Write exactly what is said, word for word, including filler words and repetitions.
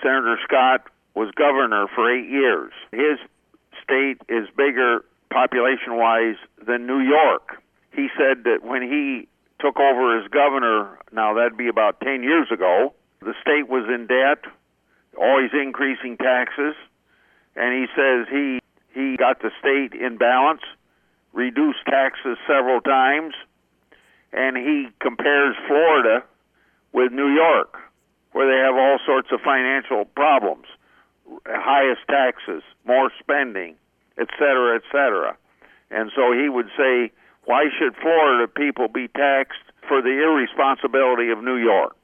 Senator Scott was governor for eight years. His state is bigger population-wise than New York. He said that when he took over as governor, now that'd be about ten years ago, the state was in debt, always increasing taxes, and he says he he got the state in balance, reduced taxes several times, and he compares Florida with New York, where they have all sorts of financial problems, highest taxes, more spending, et cetera, et cetera. And so he would say, why should Florida people be taxed for the irresponsibility of New York?